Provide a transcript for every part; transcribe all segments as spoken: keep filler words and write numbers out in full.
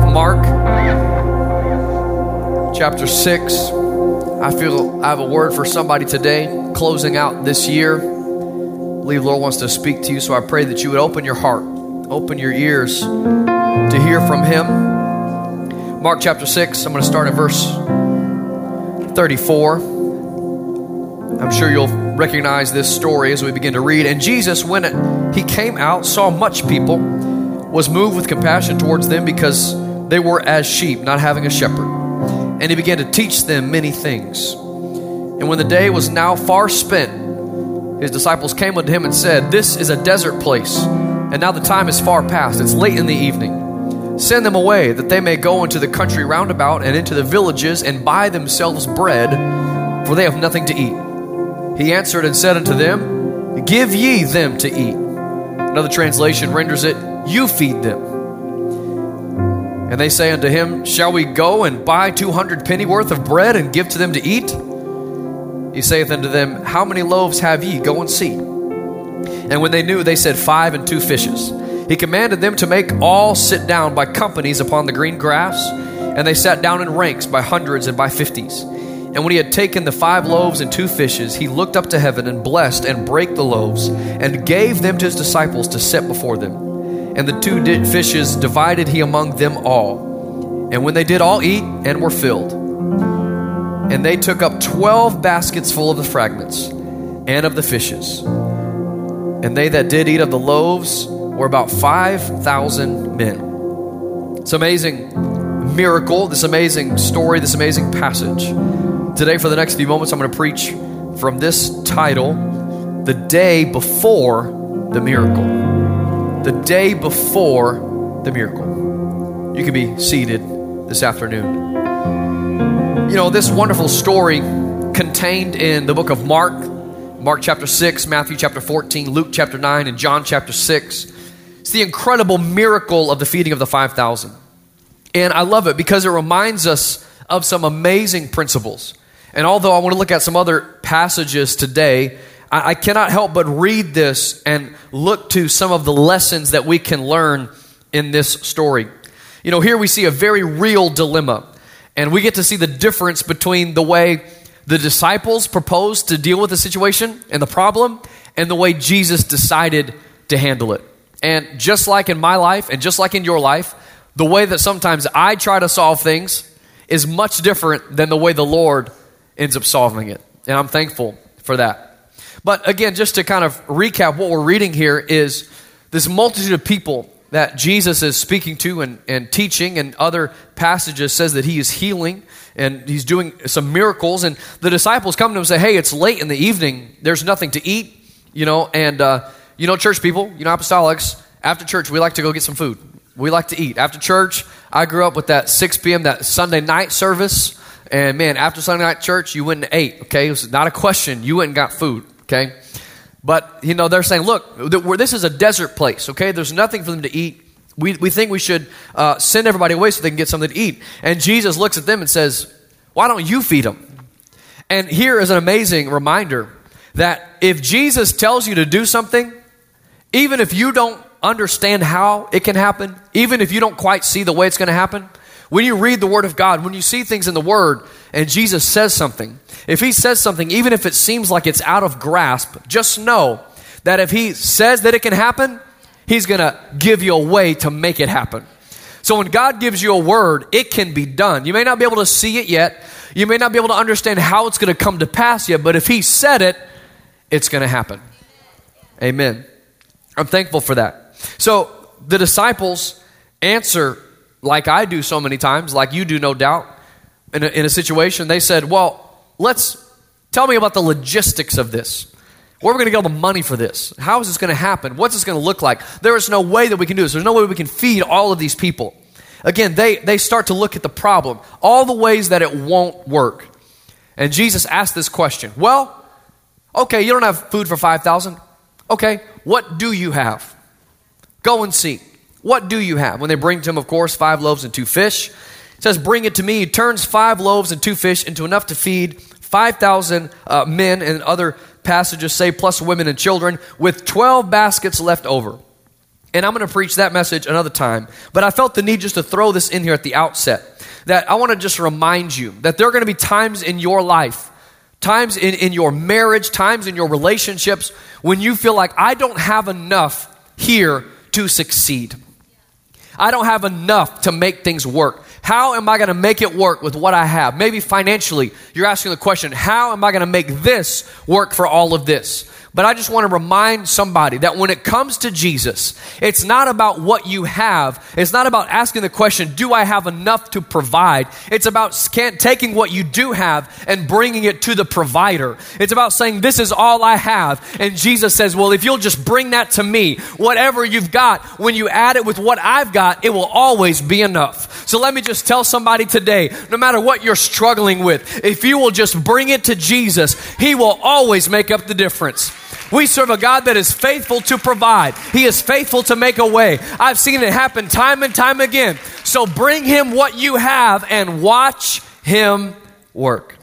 Mark chapter six. I feel I have a word for somebody today, closing out this year. I believe the Lord wants to speak to you, so I pray that you would open your heart, open your ears to hear from Him. Mark chapter six, I'm going to start at verse thirty-four. I'm sure you'll recognize this story as we begin to read. And Jesus, when He came out, saw much people, was moved with compassion towards them because they were as sheep, not having a shepherd. And He began to teach them many things. And when the day was now far spent, His disciples came unto Him and said, "This is a desert place, and now the time is far past. It's late in the evening. Send them away, that they may go into the country round about and into the villages and buy themselves bread, for they have nothing to eat." He answered and said unto them, "Give ye them to eat." Another translation renders it, "You feed them." And they say unto Him, "Shall we go and buy two hundred pennyworth of bread and give to them to eat?" He saith unto them, "How many loaves have ye? Go and see." And when they knew, they said, "Five and two fishes." He commanded them to make all sit down by companies upon the green grass. And they sat down in ranks by hundreds and by fifties. And when He had taken the five loaves and two fishes, He looked up to heaven and blessed and brake the loaves and gave them to His disciples to set before them. And the two di- fishes divided He among them all. And when they did all eat and were filled, and they took up twelve baskets full of the fragments and of the fishes. And they that did eat of the loaves were about five thousand men. It's an amazing miracle, this amazing story, this amazing passage. Today, for the next few moments, I'm going to preach from this title, "The Day Before the Miracle." The day before the miracle. You can be seated this afternoon. You know, this wonderful story contained in the book of Mark, Mark chapter six, Matthew chapter fourteen, Luke chapter nine, and John chapter six. It's the incredible miracle of the feeding of the five thousand. And I love it because it reminds us of some amazing principles. And although I want to look at some other passages today, I cannot help but read this and look to some of the lessons that we can learn in this story. You know, here we see a very real dilemma, and we get to see the difference between the way the disciples proposed to deal with the situation and the problem and the way Jesus decided to handle it. And just like in my life and just like in your life, the way that sometimes I try to solve things is much different than the way the Lord ends up solving it. And I'm thankful for that. But again, just to kind of recap what we're reading here is this multitude of people that Jesus is speaking to and, and teaching, and other passages says that He is healing and He's doing some miracles. And the disciples come to Him and say, "Hey, it's late in the evening. There's nothing to eat." You know, and uh, you know, church people, you know, apostolics, after church, we like to go get some food. We like to eat. After church, I grew up with that six p.m., that Sunday night service. And man, after Sunday night church, you went and ate, okay? It was not a question. You went and got food. Okay, but you know they're saying, look, this is a desert place. Okay, there's nothing for them to eat. We we think we should uh, send everybody away so they can get something to eat. And Jesus looks at them and says, "Why don't you feed them?" And here is an amazing reminder that if Jesus tells you to do something, even if you don't understand how it can happen, even if you don't quite see the way it's going to happen, when you read the Word of God, when you see things in the Word, and Jesus says something, if He says something, even if it seems like it's out of grasp, just know that if He says that it can happen, He's going to give you a way to make it happen. So when God gives you a word, it can be done. You may not be able to see it yet. You may not be able to understand how it's going to come to pass yet, but if He said it, it's going to happen. Amen. I'm thankful for that. So the disciples answer like I do so many times, like you do no doubt, in a, in a situation. They said, "Well, let's tell me about the logistics of this. Where are we going to get all the money for this? How is this going to happen? What's this going to look like? There is no way that we can do this. There's no way we can feed all of these people." Again, they, they start to look at the problem, all the ways that it won't work. And Jesus asked this question. Well, okay, you don't have food for five thousand. Okay, what do you have? Go and see. What do you have? When they bring to Him, of course, five loaves and two fish. It says, "Bring it to me." He turns five loaves and two fish into enough to feed five thousand uh, men, and other passages say plus women and children, with twelve baskets left over. And I'm going to preach that message another time. But I felt the need just to throw this in here at the outset. That I want to just remind you that there are going to be times in your life, times in, in your marriage, times in your relationships, when you feel like I don't have enough here to succeed. I don't have enough to make things work. How am I going to make it work with what I have? Maybe financially, you're asking the question, how am I going to make this work for all of this? But I just want to remind somebody that when it comes to Jesus, it's not about what you have. It's not about asking the question, do I have enough to provide? It's about taking what you do have and bringing it to the provider. It's about saying, this is all I have. And Jesus says, well, if you'll just bring that to me, whatever you've got, when you add it with what I've got, it will always be enough. So let me just tell somebody today, no matter what you're struggling with, if you will just bring it to Jesus, He will always make up the difference. We serve a God that is faithful to provide. He is faithful to make a way. I've seen it happen time and time again. So bring Him what you have and watch Him work.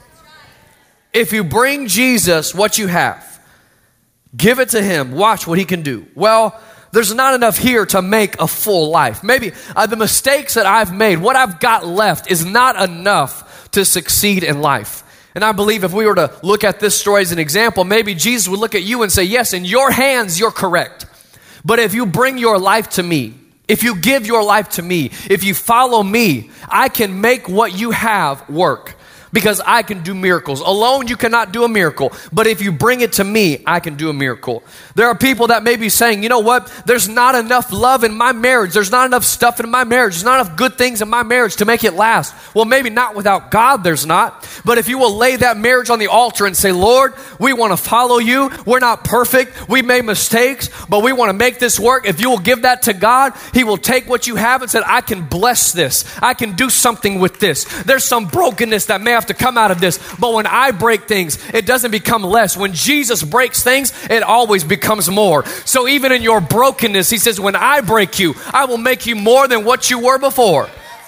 If you bring Jesus what you have, give it to Him, watch what He can do. Well, there's not enough here to make a full life. Maybe uh, the mistakes that I've made, what I've got left is not enough to succeed in life. And I believe if we were to look at this story as an example, maybe Jesus would look at you and say, yes, in your hands, you're correct. But if you bring your life to me, if you give your life to me, if you follow me, I can make what you have work. Because I can do miracles. Alone, you cannot do a miracle. But if you bring it to me, I can do a miracle. There are people that may be saying, you know what? There's not enough love in my marriage. There's not enough stuff in my marriage. There's not enough good things in my marriage to make it last. Well, maybe not without God, there's not. But if you will lay that marriage on the altar and say, Lord, we want to follow you. We're not perfect. We made mistakes, but we want to make this work. If you will give that to God, He will take what you have and say, I can bless this. I can do something with this. There's some brokenness that may have to come out of this, but when I break things, it doesn't become less. When Jesus breaks things, it always becomes more. So even in your brokenness, He says, when I break you, I will make you more than what you were before.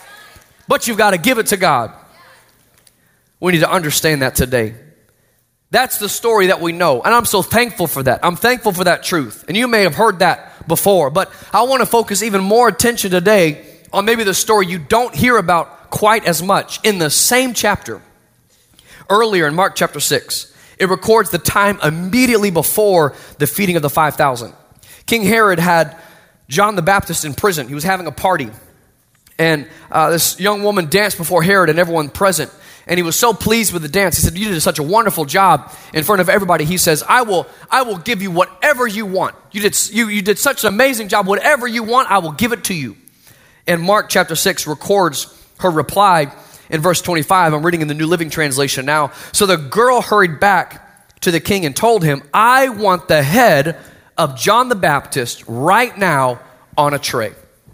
But you've got to give it to God. We need to understand that today. That's the story that we know, and I'm so thankful for that. I'm thankful for that truth, and you may have heard that before, but I want to focus even more attention today on maybe the story you don't hear about quite as much. In the same chapter, earlier in Mark chapter six, it records the time immediately before the feeding of the five thousand. King Herod had John the Baptist in prison. He was having a party. And uh, this young woman danced before Herod and everyone present. And he was so pleased with the dance. He said, you did such a wonderful job in front of everybody. He says, I will I will give you whatever you want. You did, you, you did such an amazing job. Whatever you want, I will give it to you. And Mark chapter six records her reply in verse twenty-five. I'm reading in the New Living Translation now. So the girl hurried back to the king and told him, I want the head of John the Baptist right now on a tray.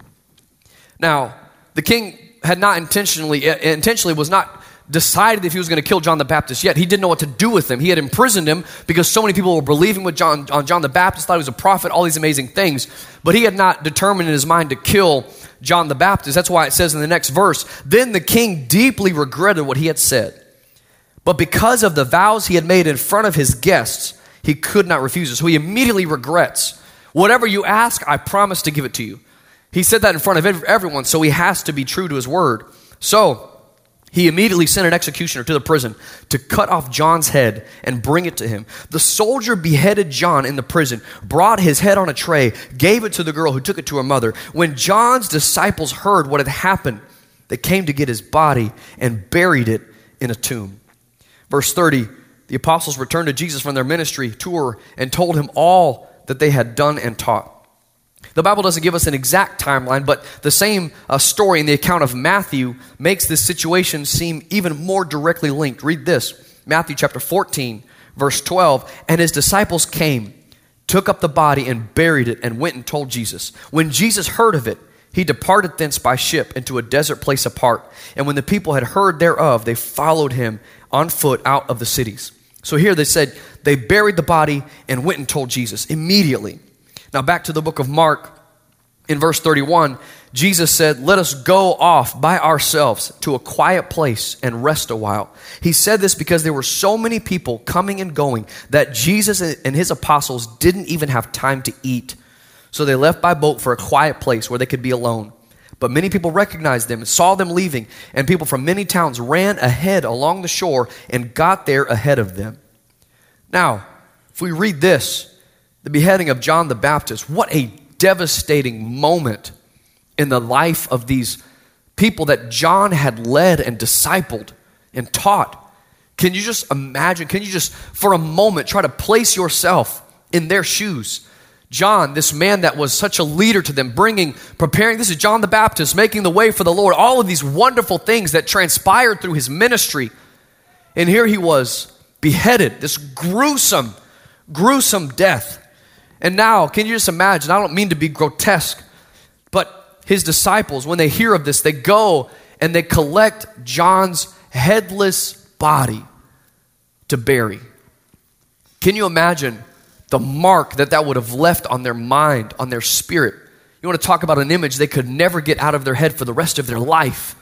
Now, the king had not intentionally, intentionally was not decided if he was going to kill John the Baptist yet. He didn't know what to do with him. He had imprisoned him because so many people were believing with John, on John the Baptist, thought he was a prophet, all these amazing things. But he had not determined in his mind to kill John the Baptist. That's why it says in the next verse, then the king deeply regretted what he had said. But because of the vows he had made in front of his guests, he could not refuse it. So he immediately regrets. Whatever you ask, I promise to give it to you. He said that in front of everyone, so he has to be true to his word. So he immediately sent an executioner to the prison to cut off John's head and bring it to him. The soldier beheaded John in the prison, brought his head on a tray, gave it to the girl who took it to her mother. When John's disciples heard what had happened, they came to get his body and buried it in a tomb. Verse thirty, the apostles returned to Jesus from their ministry tour and told him all that they had done and taught. The Bible doesn't give us an exact timeline, but the same uh, story in the account of Matthew makes this situation seem even more directly linked. Read this, Matthew chapter fourteen, verse twelve. And his disciples came, took up the body and buried it and went and told Jesus. When Jesus heard of it, he departed thence by ship into a desert place apart. And when the people had heard thereof, they followed him on foot out of the cities. So here they said they buried the body and went and told Jesus immediately. Now back to the book of Mark, in verse thirty-one, Jesus said, let us go off by ourselves to a quiet place and rest a while. He said this because there were so many people coming and going that Jesus and his apostles didn't even have time to eat. So they left by boat for a quiet place where they could be alone. But many people recognized them and saw them leaving, and people from many towns ran ahead along the shore and got there ahead of them. Now, if we read this, the beheading of John the Baptist, what a devastating moment in the life of these people that John had led and discipled and taught. Can you just imagine, can you just for a moment try to place yourself in their shoes? John, this man that was such a leader to them, bringing, preparing, this is John the Baptist, making the way for the Lord, all of these wonderful things that transpired through his ministry. And here he was, beheaded, this gruesome, gruesome death. And now, can you just imagine, I don't mean to be grotesque, but his disciples, when they hear of this, they go and they collect John's headless body to bury. Can you imagine the mark that that would have left on their mind, on their spirit? You want to talk about an image they could never get out of their head for the rest of their life.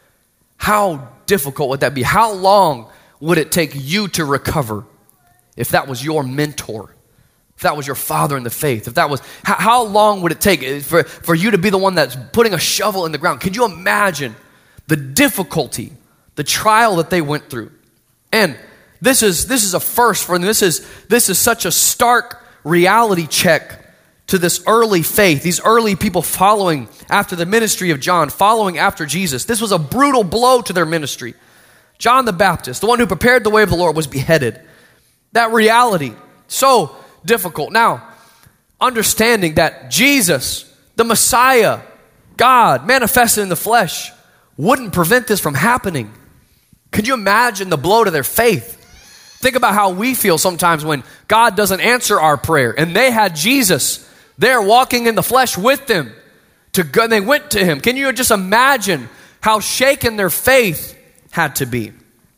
How difficult would that be? How long would it take you to recover if that was your mentor? If that was your father in the faith? If that was, how, how long would it take for, for you to be the one that's putting a shovel in the ground? Could you imagine the difficulty, the trial that they went through? And This is this is a first for them. This is this is such a stark reality check to this early faith, these early people following after the ministry of John, following after Jesus. This was a brutal blow to their ministry. John the Baptist, the one who prepared the way of the Lord, was beheaded. That reality, so difficult. Now, understanding that Jesus, the Messiah, God, manifested in the flesh, wouldn't prevent this from happening. Could you imagine the blow to their faith? Think about how we feel sometimes when God doesn't answer our prayer. And they had Jesus there walking in the flesh with them. To go, and they went to him. Can you just imagine how shaken their faith had to be?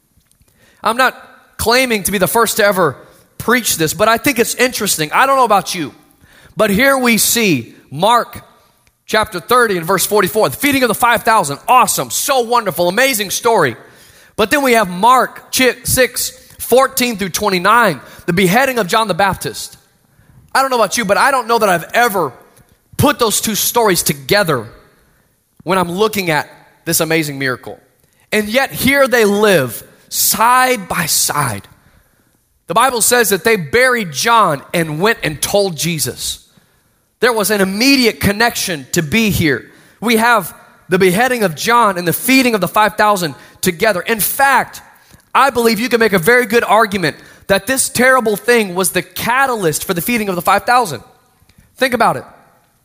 I'm not claiming to be the first to ever preach this, but I think it's interesting. I don't know about you, but here we see Mark chapter thirty and verse forty-four, the feeding of the five thousand. Awesome, so wonderful, amazing story. But then we have Mark six, fourteen through twenty-nine, the beheading of John the Baptist. I don't know about you, but I don't know that I've ever put those two stories together when I'm looking at this amazing miracle. And yet here they live side by side. The Bible says that they buried John and went and told Jesus. There was an immediate connection to be here. We have the beheading of John and the feeding of the five thousand together. In fact, I believe you can make a very good argument that this terrible thing was the catalyst for the feeding of the five thousand. Think about it.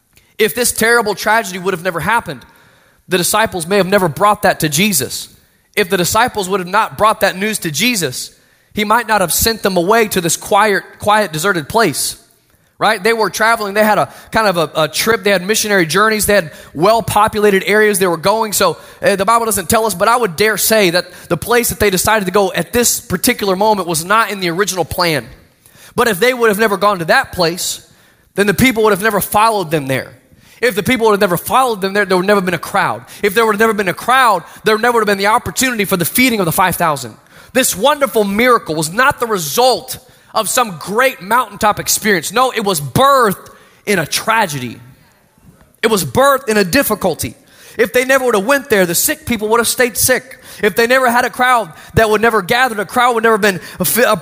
If this terrible tragedy would have never happened, the disciples may have never brought that to Jesus. If the disciples would have not brought that news to Jesus, he might not have sent them away to this quiet, quiet, deserted place. Right? They were traveling. They had a kind of a, a trip. They had missionary journeys. They had well-populated areas they were going. So uh, the Bible doesn't tell us, but I would dare say that the place that they decided to go at this particular moment was not in the original plan. But if they would have never gone to that place, then the people would have never followed them there. If the people would have never followed them there, there would never been a crowd. If there would have never been a crowd, there never would have been the opportunity for the feeding of the five thousand. This wonderful miracle was not the result of some great mountaintop experience. No, it was birthed in a tragedy. It was birthed in a difficulty. If they never would have went there, the sick people would have stayed sick. If they never had a crowd that would never gathered, a crowd would never been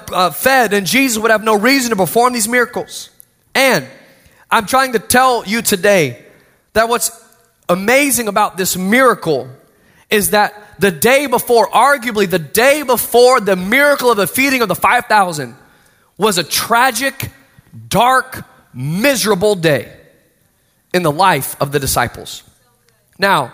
fed, and Jesus would have no reason to perform these miracles. And I'm trying to tell you today that what's amazing about this miracle is that the day before, arguably the day before the miracle of the feeding of the five thousand, was a tragic, dark, miserable day in the life of the disciples. Now,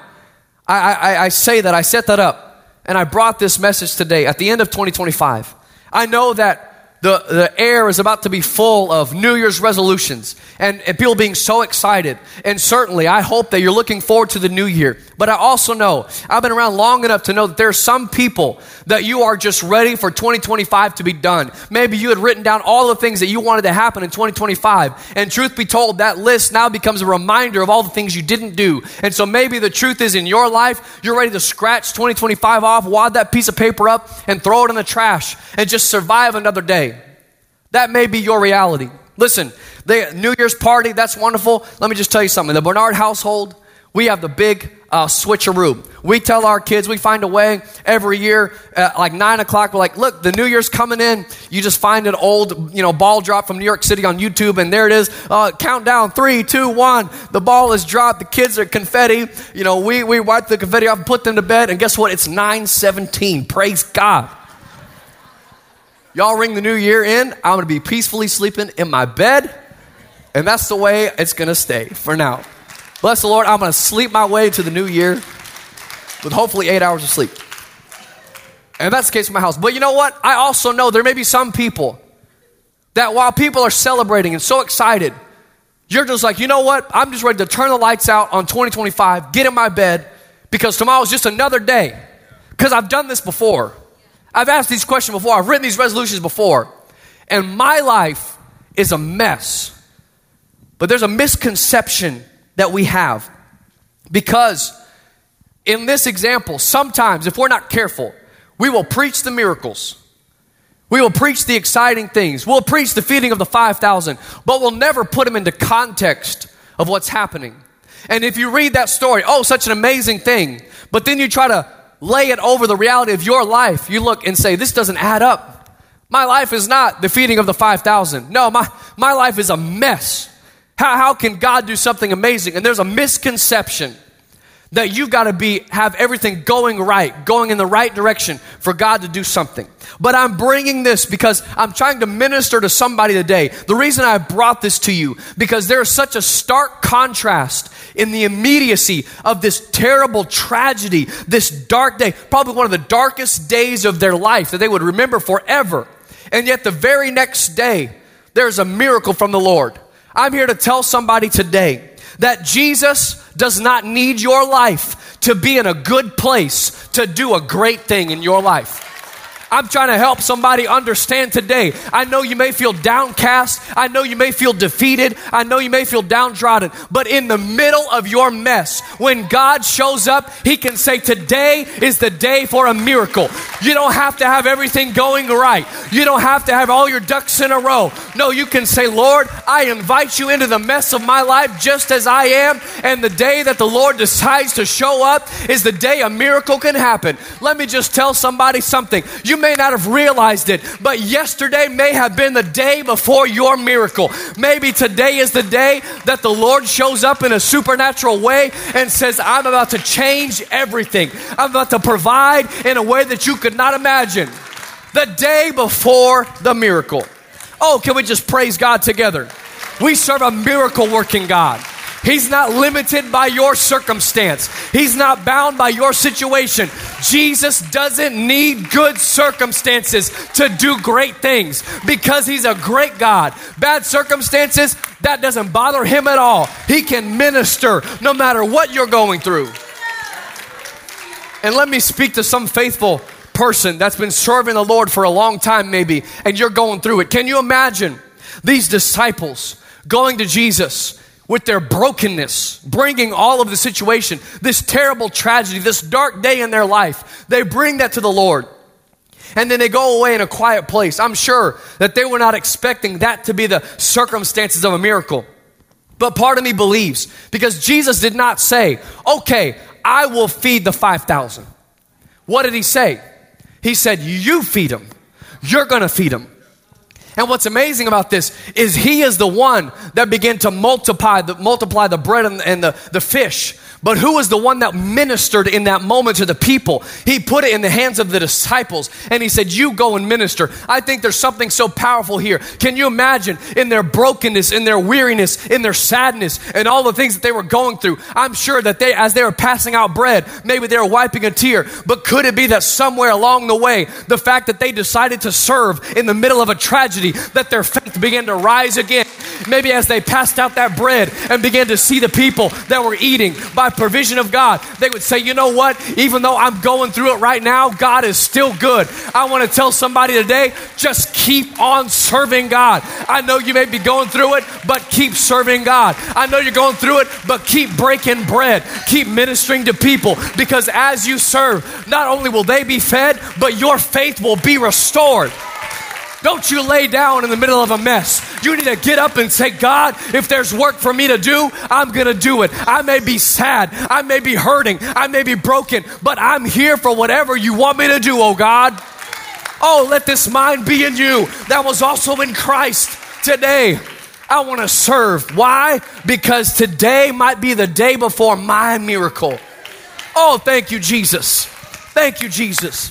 I, I, I say that, I set that up, and I brought this message today at the end of twenty twenty-five. I know that the, the air is about to be full of New Year's resolutions and, and people being so excited. And certainly, I hope that you're looking forward to the new year. But I also know, I've been around long enough to know that there are some people that you are just ready for twenty twenty-five to be done. Maybe you had written down all the things that you wanted to happen in twenty twenty-five. And truth be told, that list now becomes a reminder of all the things you didn't do. And so maybe the truth is in your life, you're ready to scratch twenty twenty-five off, wad that piece of paper up, and throw it in the trash and just survive another day. That may be your reality. Listen, the New Year's party, that's wonderful. Let me just tell you something. The Bernard household, we have the big uh, switcheroo. We tell our kids, we find a way every year at like nine o'clock. We're like, look, the New Year's coming in. You just find an old, you know, ball drop from New York City on YouTube, and there it is. Uh, countdown, three, two, one. The ball is dropped. The kids are confetti. You know, we, we wipe the confetti off and put them to bed. And guess what? It's nine seventeen. Praise God. Y'all ring the new year in. I'm going to be peacefully sleeping in my bed. And that's the way it's going to stay for now. Bless the Lord, I'm going to sleep my way to the new year with hopefully eight hours of sleep. And that's the case with my house. But you know what? I also know there may be some people that while people are celebrating and so excited, you're just like, you know what? I'm just ready to turn the lights out on twenty twenty-five, get in my bed, because tomorrow's just another day. Because I've done this before. I've asked these questions before. I've written these resolutions before. And my life is a mess. But there's a misconception that we have, because in this example, sometimes if we're not careful, we will preach the miracles. We will preach the exciting things. We'll preach the feeding of the five thousand, but we'll never put them into context of what's happening. And if you read that story, oh, such an amazing thing, but then you try to lay it over the reality of your life, you look and say, this doesn't add up. My life is not the feeding of the five thousand. No, my, my life is a mess. How, how can God do something amazing? And there's a misconception that you've got to be have everything going right, going in the right direction for God to do something. But I'm bringing this because I'm trying to minister to somebody today. The reason I brought this to you, because there is such a stark contrast in the immediacy of this terrible tragedy, this dark day, probably one of the darkest days of their life that they would remember forever. And yet the very next day, there's a miracle from the Lord. I'm here to tell somebody today that Jesus does not need your life to be in a good place to do a great thing in your life. I'm trying to help somebody understand today. I know you may feel downcast. I know you may feel defeated. I know you may feel downtrodden. But in the middle of your mess, when God shows up, He can say, today is the day for a miracle. You don't have to have everything going right. You don't have to have all your ducks in a row. No, you can say, Lord, I invite you into the mess of my life just as I am. And the day that the Lord decides to show up is the day a miracle can happen. Let me just tell somebody something. You may not have realized it, but yesterday may have been the day before your miracle. Maybe today is the day that the Lord shows up in a supernatural way and says, I'm about to change everything. I'm about to provide in a way that you could not imagine. The day before the miracle. Oh, can we just praise God together? We serve a miracle working God. He's not limited by your circumstance. He's not bound by your situation. Jesus doesn't need good circumstances to do great things because He's a great God. Bad circumstances, that doesn't bother Him at all. He can minister no matter what you're going through. And let me speak to some faithful person that's been serving the Lord for a long time maybe, and you're going through it. Can you imagine these disciples going to Jesus with their brokenness, bringing all of the situation, this terrible tragedy, this dark day in their life? They bring that to the Lord. And then they go away in a quiet place. I'm sure that they were not expecting that to be the circumstances of a miracle. But part of me believes, because Jesus did not say, okay, I will feed the five thousand. What did He say? He said, you feed them. You're going to feed them. And what's amazing about this is He is the one that began to multiply the, multiply the bread and, and the, the fish. But who was the one that ministered in that moment to the people? He put it in the hands of the disciples and He said, you go and minister. I think there's something so powerful here. Can you imagine in their brokenness, in their weariness, in their sadness, and all the things that they were going through? I'm sure that they, as they were passing out bread, maybe they were wiping a tear. But could it be that somewhere along the way, the fact that they decided to serve in the middle of a tragedy, that their faith began to rise again? Maybe as they passed out that bread and began to see the people that were eating by provision of God, they would say, you know what? Even though I'm going through it right now, God is still good. I want to tell somebody today, just keep on serving God. I know you may be going through it, but keep serving God. I know you're going through it, but keep breaking bread. Keep ministering to people, because as you serve, not only will they be fed, but your faith will be restored. Don't you lay down in the middle of a mess. You need to get up and say, God, if there's work for me to do, I'm going to do it. I may be sad. I may be hurting. I may be broken, but I'm here for whatever you want me to do, oh God. Oh, let this mind be in you that was also in Christ. Today, I want to serve. Why? Because today might be the day before my miracle. Oh, thank you, Jesus. Thank you, Jesus.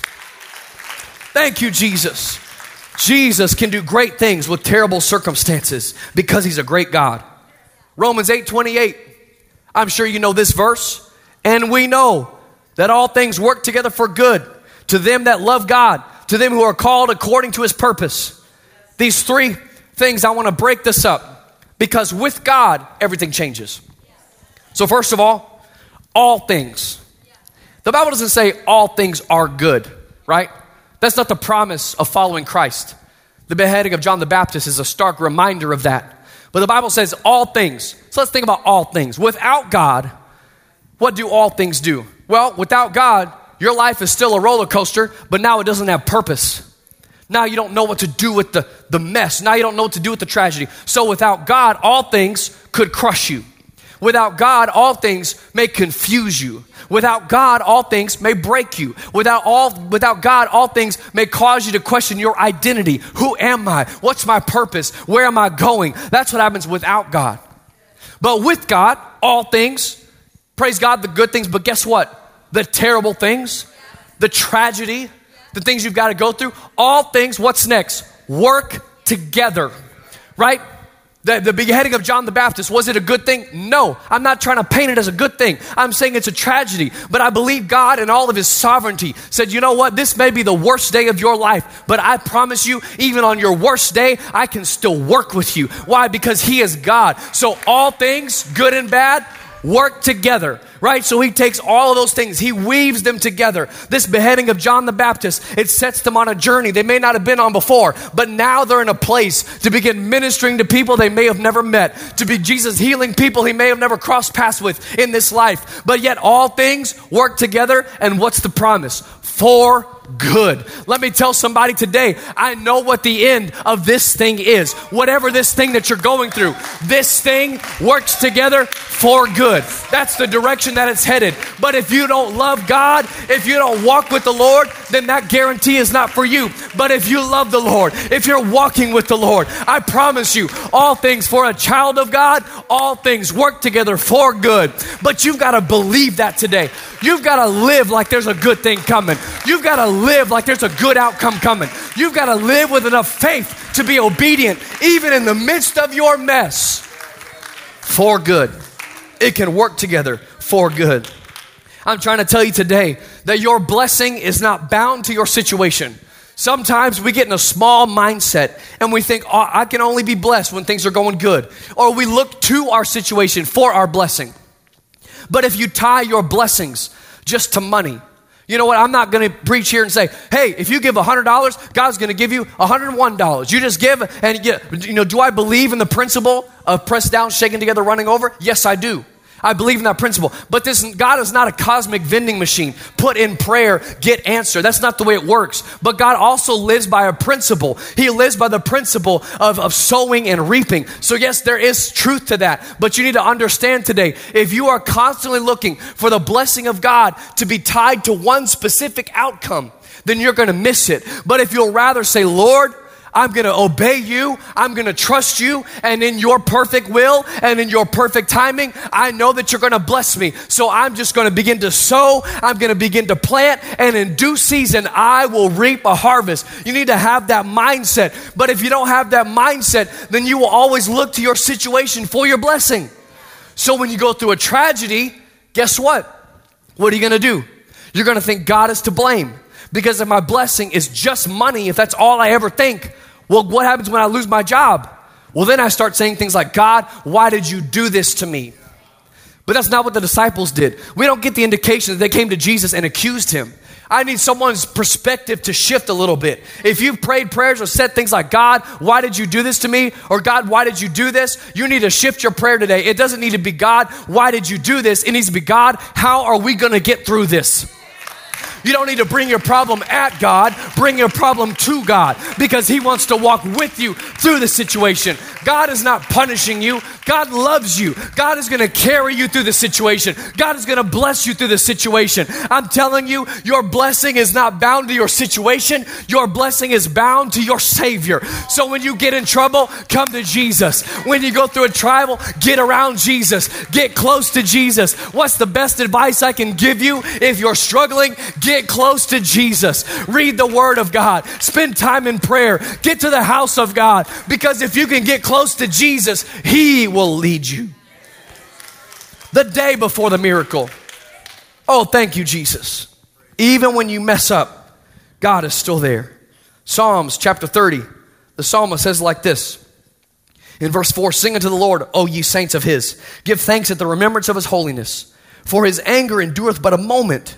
Thank you, Jesus. Jesus can do great things with terrible circumstances because he's a great God. Romans eight twenty-eight. I'm sure you know this verse. And we know that all things work together for good to them that love God, to them who are called according to his purpose. These three things, I want to break this up because with God, everything changes. So first of all, all things. The Bible doesn't say all things are good, right? That's not the promise of following Christ. The beheading of John the Baptist is a stark reminder of that. But the Bible says all things. So let's think about all things. Without God, what do all things do? Well, without God, your life is still a roller coaster, but now it doesn't have purpose. Now you don't know what to do with the, the mess. Now you don't know what to do with the tragedy. So without God, all things could crush you. Without God, all things may confuse you. Without God, all things may break you. Without all, without God, all things may cause you to question your identity. Who am I? What's my purpose? Where am I going? That's what happens without God. But with God, all things, praise God, the good things, but guess what? The terrible things, the tragedy, the things you've got to go through, all things, what's next? Work together, right? The, the beheading of John the Baptist, was it a good thing? No, I'm not trying to paint it as a good thing. I'm saying it's a tragedy, but I believe God in all of his sovereignty said, you know what? This may be the worst day of your life, but I promise you, even on your worst day, I can still work with you. Why? Because he is God. So all things, good and bad, work together, right? So he takes all of those things, he weaves them together. This beheading of John the Baptist, it sets them on a journey they may not have been on before, but now they're in a place to begin ministering to people they may have never met, to be Jesus healing people he may have never crossed paths with in this life. But yet all things work together, and what's the promise? For good. Let me tell somebody today, I know what the end of this thing is. Whatever this thing that you're going through, this thing works together for good. That's the direction that it's headed. But if you don't love God, if you don't walk with the Lord, then that guarantee is not for you. But if you love the Lord, if you're walking with the Lord, I promise you, all things for a child of God, all things work together for good. But you've got to believe that today. You've got to live like there's a good thing coming. You've got to live like there's a good outcome coming. You've got to live with enough faith to be obedient, even in the midst of your mess, for good. It can work together for good. I'm trying to tell you today that your blessing is not bound to your situation. Sometimes we get in a small mindset and we think, oh, I can only be blessed when things are going good. Or we look to our situation for our blessing. But if you tie your blessings just to money, you know what? I'm not going to preach here and say, hey, if you give one hundred dollars, God's going to give you one hundred one dollars. You just give and, you, you know, do I believe in the principle of pressed down, shaken together, running over? Yes, I do. I believe in that principle. But this God is not a cosmic vending machine. Put in prayer, get answer. That's not the way it works. But God also lives by a principle. He lives by the principle of, of sowing and reaping. So yes, there is truth to that. But you need to understand today, if you are constantly looking for the blessing of God to be tied to one specific outcome, then you're going to miss it. But if you'll rather say, Lord, I'm going to obey you. I'm going to trust you. And in your perfect will and in your perfect timing, I know that you're going to bless me. So I'm just going to begin to sow. I'm going to begin to plant. And in due season, I will reap a harvest. You need to have that mindset. But if you don't have that mindset, then you will always look to your situation for your blessing. So when you go through a tragedy, guess what? What are you going to do? You're going to think God is to blame. Because if my blessing is just money, if that's all I ever think, well, what happens when I lose my job? Well, then I start saying things like, God, why did you do this to me? But that's not what the disciples did. We don't get the indication that they came to Jesus and accused him. I need someone's perspective to shift a little bit. If you've prayed prayers or said things like, God, why did you do this to me? Or God, why did you do this? You need to shift your prayer today. It doesn't need to be, God, why did you do this? It needs to be, God, how are we going to get through this? You don't need to bring your problem at God. Bring your problem to God because he wants to walk with you through the situation. God is not punishing you. God loves you. God is going to carry you through the situation. God is going to bless you through the situation. I'm telling you, your blessing is not bound to your situation. Your blessing is bound to your Savior. So when you get in trouble, come to Jesus. When you go through a trial, get around Jesus. Get close to Jesus. What's the best advice I can give you? If you're struggling, get close to Jesus. Read the Word of God. Spend time in prayer. Get to the house of God. Because if you can get close to Jesus, he will lead you. The day before the miracle. Oh, thank you, Jesus. Even when you mess up, God is still there. Psalms chapter thirty, the psalmist says like this. In verse four, sing unto the Lord, O ye saints of his. Give thanks at the remembrance of his holiness. For his anger endureth but a moment.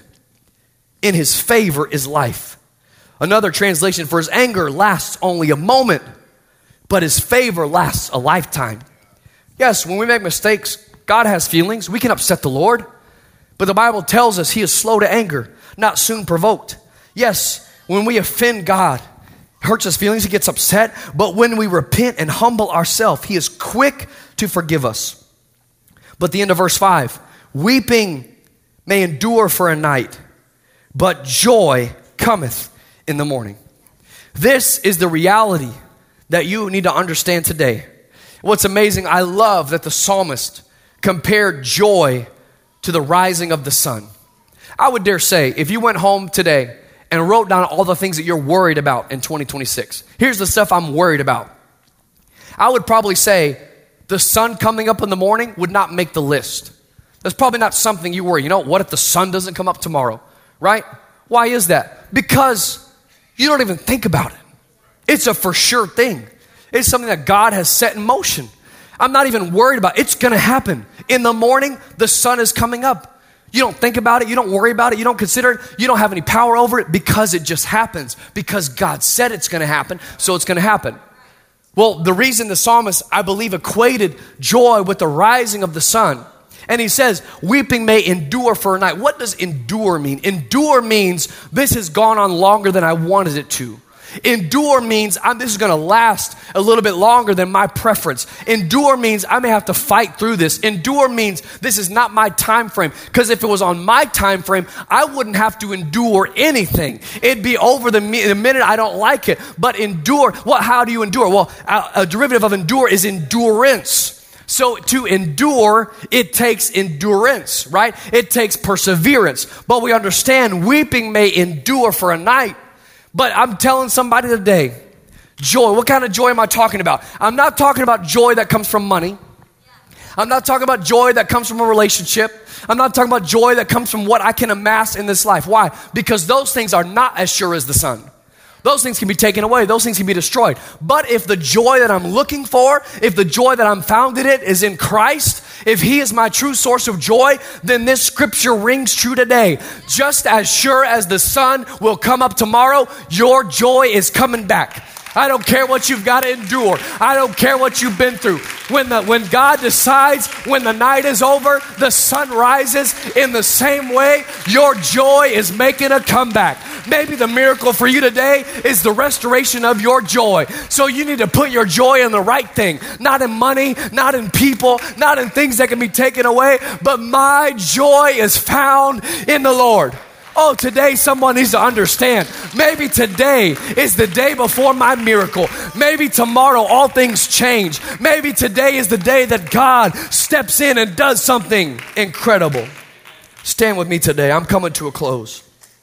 In his favor is life. Another translation, for his anger lasts only a moment, but his favor lasts a lifetime. Yes, when we make mistakes, God has feelings. We can upset the Lord. But the Bible tells us he is slow to anger, not soon provoked. Yes, when we offend God, hurts his feelings, he gets upset. But when we repent and humble ourselves, he is quick to forgive us. But the end of verse five, weeping may endure for a night, but joy cometh in the morning. This is the reality that you need to understand today. What's amazing, I love that the psalmist compared joy to the rising of the sun. I would dare say, if you went home today and wrote down all the things that you're worried about in twenty twenty-six, here's the stuff I'm worried about. I would probably say the sun coming up in the morning would not make the list. That's probably not something you worry. You know, what if the sun doesn't come up tomorrow, right? Why is that? Because you don't even think about it. It's a for sure thing. It's something that God has set in motion. I'm not even worried about it. It's going to happen. In the morning, the sun is coming up. You don't think about it. You don't worry about it. You don't consider it. You don't have any power over it because it just happens. Because God said it's going to happen, so it's going to happen. Well, the reason the psalmist, I believe, equated joy with the rising of the sun. And he says, weeping may endure for a night. What does endure mean? Endure means this has gone on longer than I wanted it to. Endure means I'm, this is going to last a little bit longer than my preference. Endure means I may have to fight through this. Endure means this is not my time frame. Because if it was on my time frame, I wouldn't have to endure anything. It'd be over the, the minute I don't like it. But endure, well, how do you endure? Well, a, a derivative of endure is endurance. So to endure, it takes endurance, right? It takes perseverance. But we understand weeping may endure for a night. But I'm telling somebody today, joy, what kind of joy am I talking about? I'm not talking about joy that comes from money. I'm not talking about joy that comes from a relationship. I'm not talking about joy that comes from what I can amass in this life. Why? Because those things are not as sure as the sun. Those things can be taken away. Those things can be destroyed. But if the joy that I'm looking for, if the joy that I'm founded in is in Christ, if he is my true source of joy, then this scripture rings true today. Just as sure as the sun will come up tomorrow, your joy is coming back. I don't care what you've got to endure. I don't care what you've been through. When the when God decides, when the night is over, the sun rises. In the same way, your joy is making a comeback. Maybe the miracle for you today is the restoration of your joy. So you need to put your joy in the right thing. Not in money, not in people, not in things that can be taken away. But my joy is found in the Lord. Oh, today someone needs to understand. Maybe today is the day before my miracle. Maybe tomorrow all things change. Maybe today is the day that God steps in and does something incredible. Stand with me today. I'm coming to a close.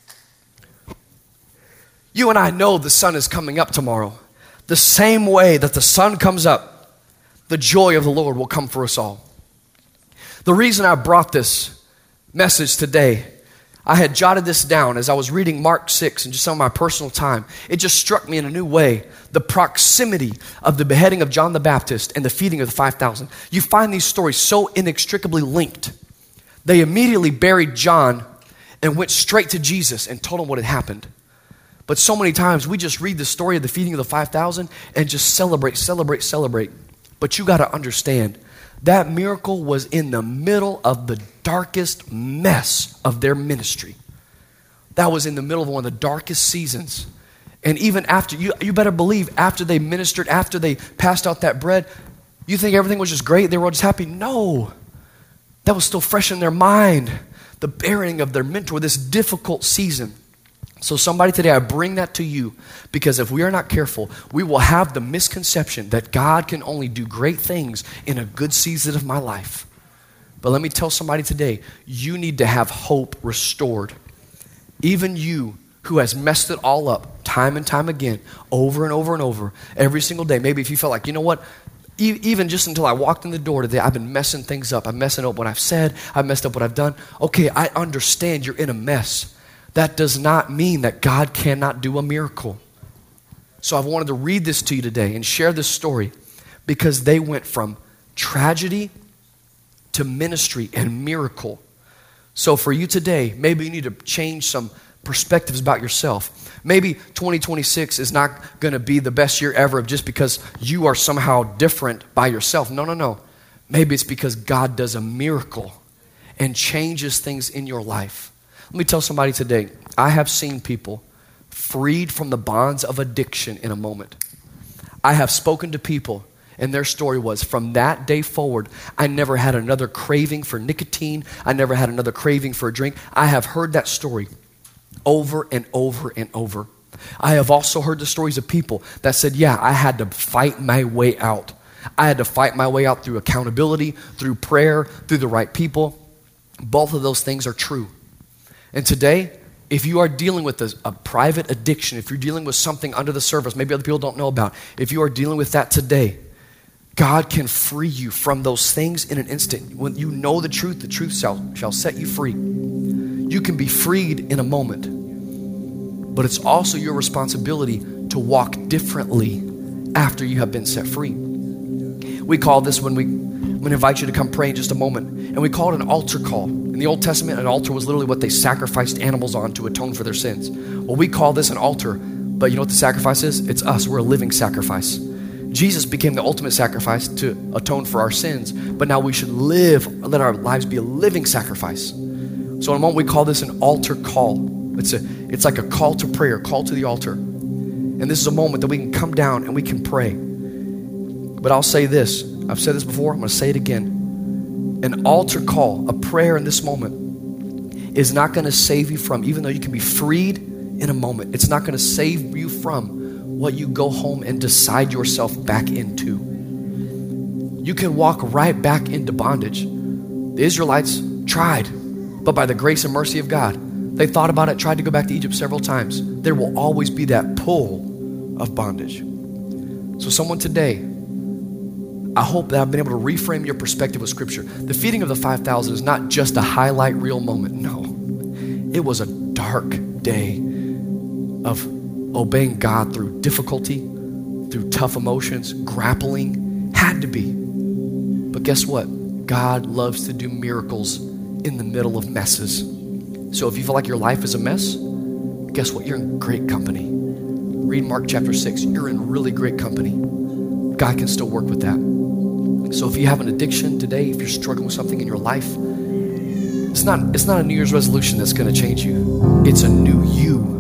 You and I know the sun is coming up tomorrow. The same way that the sun comes up, the joy of the Lord will come for us all. The reason I brought this message today, I had jotted this down as I was reading Mark six and just some of my personal time. It just struck me in a new way, the proximity of the beheading of John the Baptist and the feeding of the five thousand. You find these stories so inextricably linked. They immediately buried John and went straight to Jesus and told him what had happened. But so many times we just read the story of the feeding of the five thousand and just celebrate, celebrate, celebrate. But you got to understand, that miracle was in the middle of the darkest mess of their ministry. That was in the middle of one of the darkest seasons. And even after, you, you better believe, after they ministered, after they passed out that bread, you think everything was just great, they were all just happy? No. That was still fresh in their mind, the burying of their mentor, this difficult season. So somebody today, I bring that to you because if we are not careful, we will have the misconception that God can only do great things in a good season of my life. But let me tell somebody today, you need to have hope restored. Even you who has messed it all up time and time again, over and over and over, every single day. Maybe if you felt like, you know what, e- even just until I walked in the door today, I've been messing things up. I'm messing up what I've said. I've messed up what I've done. Okay, I understand you're in a mess. That does not mean that God cannot do a miracle. So I wanted to read this to you today and share this story because they went from tragedy to ministry and miracle. So for you today, maybe you need to change some perspectives about yourself. Maybe twenty twenty-six is not going to be the best year ever just because you are somehow different by yourself. No, no, no. Maybe it's because God does a miracle and changes things in your life. Let me tell somebody today, I have seen people freed from the bonds of addiction in a moment. I have spoken to people and their story was, from that day forward, I never had another craving for nicotine. I never had another craving for a drink. I have heard that story over and over and over. I have also heard the stories of people that said, yeah, I had to fight my way out. I had to fight my way out through accountability, through prayer, through the right people. Both of those things are true. And today, if you are dealing with a, a private addiction, if you're dealing with something under the surface, maybe other people don't know about, if you are dealing with that today, God can free you from those things in an instant. When you know the truth, the truth shall, shall set you free. You can be freed in a moment, but it's also your responsibility to walk differently after you have been set free. We call this, when we, I'm going to invite you to come pray in just a moment, and we call it an altar call. In the Old Testament, an altar was literally what they sacrificed animals on to atone for their sins. Well, we call this an altar, but you know what the sacrifice is? It's us. We're a living sacrifice. Jesus became the ultimate sacrifice to atone for our sins, but now we should live, let our lives be a living sacrifice. So in a moment, we call this an altar call. It's a, it's like a call to prayer, call to the altar. And this is a moment that we can come down and we can pray. But I'll say this, I've said this before, I'm going to say it again. An altar call, a prayer in this moment is not going to save you from, even though you can be freed in a moment, it's not going to save you from what you go home and decide yourself back into. You can walk right back into bondage. The Israelites tried, but by the grace and mercy of God, they thought about it, tried to go back to Egypt several times. There will always be that pull of bondage. So someone today, I hope that I've been able to reframe your perspective with Scripture. The feeding of the five thousand is not just a highlight reel moment. No, it was a dark day of obeying God through difficulty, through tough emotions, grappling, had to be. But guess what? God loves to do miracles in the middle of messes. So if you feel like your life is a mess, guess what? You're in great company. Read Mark chapter six. You're in really great company. God can still work with that. So if you have an addiction today, if you're struggling with something in your life, it's not, it's not a New Year's resolution that's going to change you. It's a new you.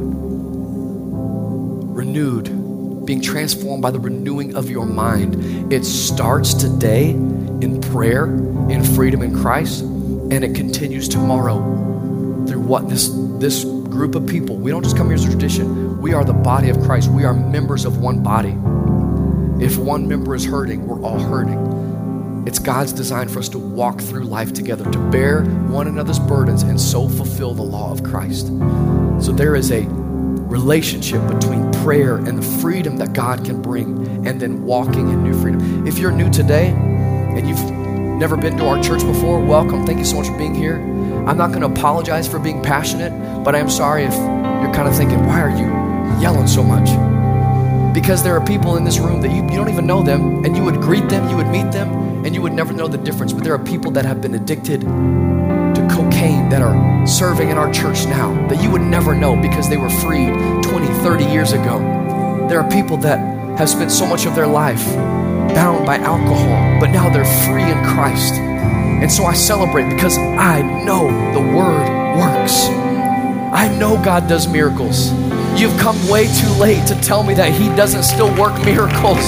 Renewed, being transformed by the renewing of your mind. It starts today in prayer, in freedom in Christ, and it continues tomorrow through what this, this group of people, we don't just come here as a tradition, we are the body of Christ. We are members of one body. If one member is hurting, we're all hurting. It's God's design for us to walk through life together, to bear one another's burdens and so fulfill the law of Christ. So there is a relationship between prayer and the freedom that God can bring, and then walking in new freedom. If you're new today and you've never been to our church before, welcome. Thank you so much for being here. I'm not going to apologize for being passionate, but I am sorry if you're kind of thinking, why are you yelling so much? Because there are people in this room that you, you don't even know them, and you would greet them, you would meet them, and you would never know the difference. But there are people that have been addicted to cocaine that are serving in our church now that you would never know because they were freed twenty, thirty years ago. There are people that have spent so much of their life bound by alcohol, but now they're free in Christ. And so I celebrate because I know the word works. I know God does miracles. You've come way too late to tell me that he doesn't still work miracles.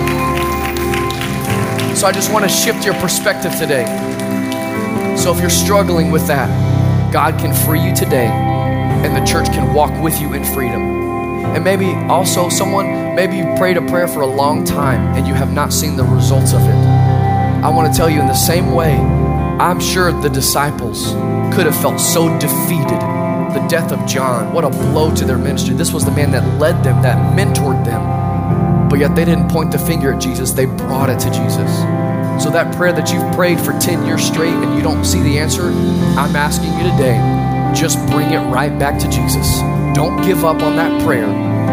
So I just want to shift your perspective today. So if you're struggling with that, God can free you today, and the church can walk with you in freedom. And maybe also someone, maybe you prayed a prayer for a long time and you have not seen the results of it. I want to tell you, in the same way, I'm sure the disciples could have felt so defeated. The death of John, what a blow to their ministry. This was the man that led them, that mentored them. But yet they didn't point the finger at Jesus, they brought it to Jesus. So that prayer that you've prayed for ten years straight and you don't see the answer, I'm asking you today, just bring it right back to Jesus. Don't give up on that prayer.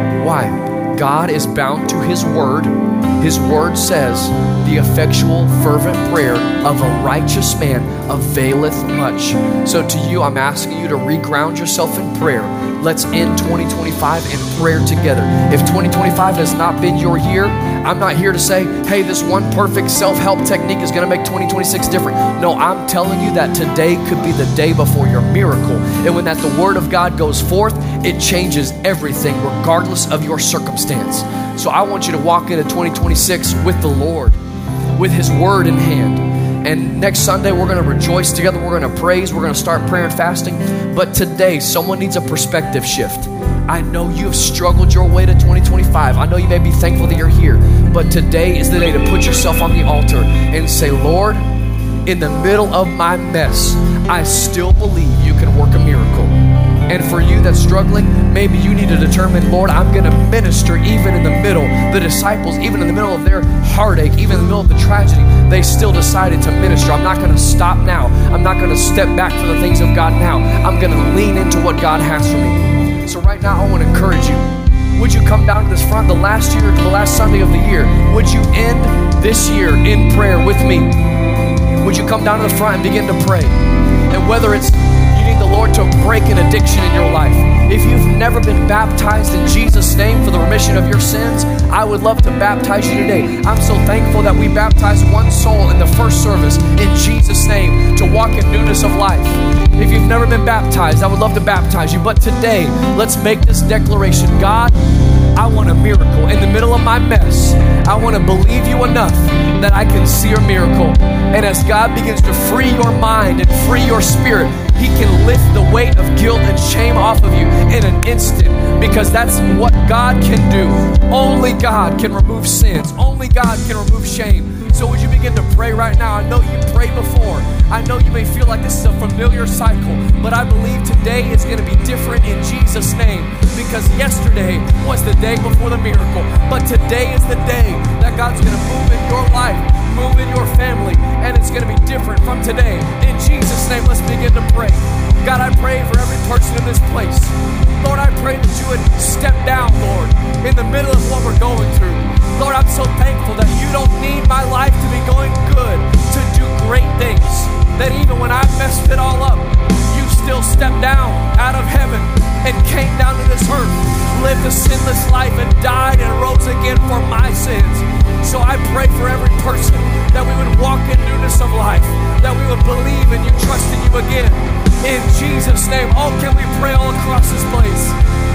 Why? God is bound to his word. His word says, the effectual, fervent prayer of a righteous man availeth much. So to you, I'm asking you to reground yourself in prayer. Let's end twenty twenty-five in prayer together. If twenty twenty-five has not been your year, I'm not here to say, hey, this one perfect self-help technique is going to make twenty twenty-six different. No, I'm telling you that today could be the day before your miracle. And when that the word of God goes forth, it changes everything regardless of your circumstance. So I want you to walk into twenty twenty-six with the Lord, with his word in hand. And next Sunday, we're going to rejoice together. We're going to praise. We're going to start prayer and fasting. But today, someone needs a perspective shift. I know you have struggled your way to twenty twenty-five. I know you may be thankful that you're here. But today is the day to put yourself on the altar and say, Lord, in the middle of my mess, I still believe you can work a miracle. And for you that's struggling, maybe you need to determine, Lord, I'm going to minister even in the middle. The disciples, even in the middle of their heartache, even in the middle of the tragedy, they still decided to minister. I'm not going to stop now. I'm not going to step back from the things of God now. I'm going to lean into what God has for me. So right now, I want to encourage you. Would you come down to this front the last year, the last Sunday of the year? Would you end this year in prayer with me? Would you come down to the front and begin to pray? And whether it's you need the Lord to break an addiction in your life. If you've never been baptized in Jesus' name for the remission of your sins, I would love to baptize you today. I'm so thankful that we baptized one soul in the first service in Jesus' name to walk in newness of life. If you've never been baptized, I would love to baptize you. But today, let's make this declaration. God, I want a miracle. In the middle of my mess, I want to believe you enough that I can see your miracle. And as God begins to free your mind and free your spirit, he can lift the weight of guilt and shame off of you in an instant, because that's what God can do. Only God can remove sins. Only God can remove shame. So would you begin to pray right now? I know you prayed before. I know you may feel like this is a familiar cycle, but I believe today is going to be different in Jesus' name, because yesterday was the day before the miracle, but today is the day that God's going to move in your life, move in your family, and it's going to be different from today. In Jesus' name, let's begin to pray. God, I pray for every person in this place. Lord, I pray that you would step down, Lord, in the middle of what we're going through. Lord, I'm so thankful that you don't need my life to be going good to do great things. That even when I messed it all up, you still stepped down out of heaven and came down to this earth, lived a sinless life and died and rose again for my sins. So I pray for every person that we would walk in newness of life, that we would believe in you, trust in you again. In Jesus' name. Oh, can we pray all across this place?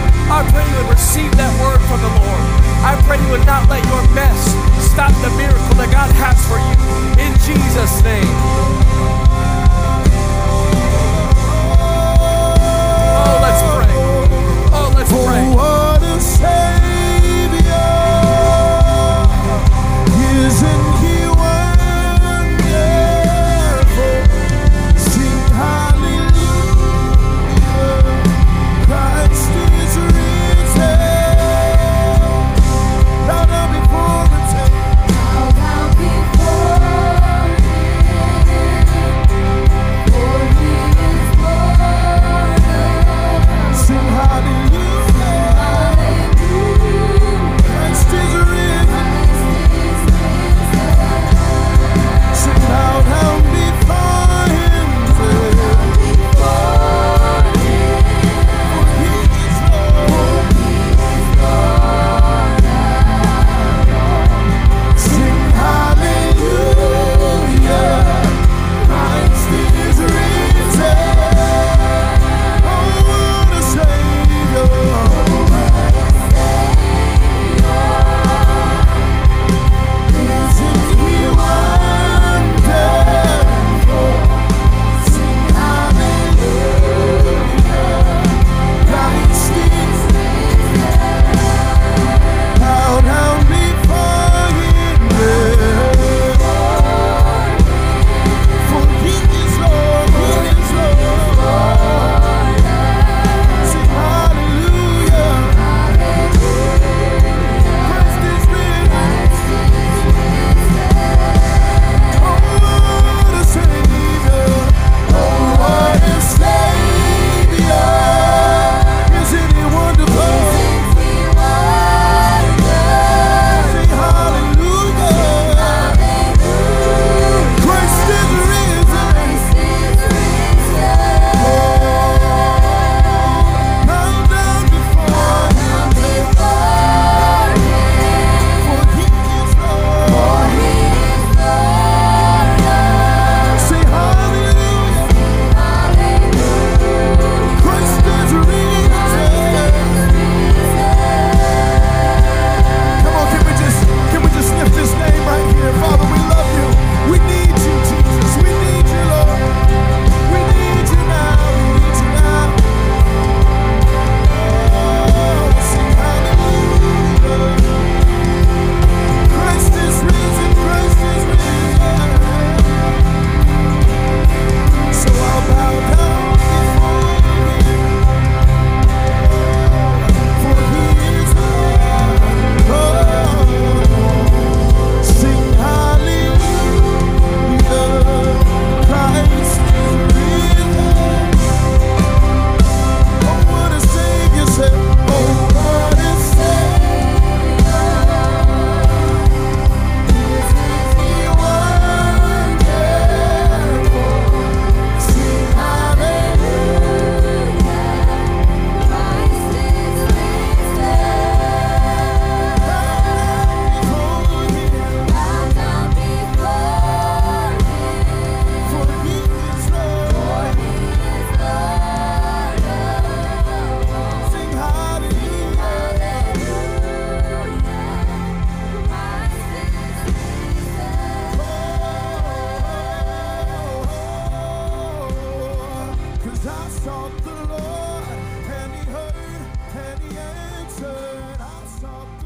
I pray you would receive that word from the Lord. I pray you would not let your mess stop the miracle that God has for you. In Jesus' name. Oh, let's pray. Oh, let's pray. Oh, what a Savior. Isn't he wonderful? Sing hallelujah. Christ is risen. Bow down before the table. Bow down before him. sought the Lord, and he heard, and he answered. I sought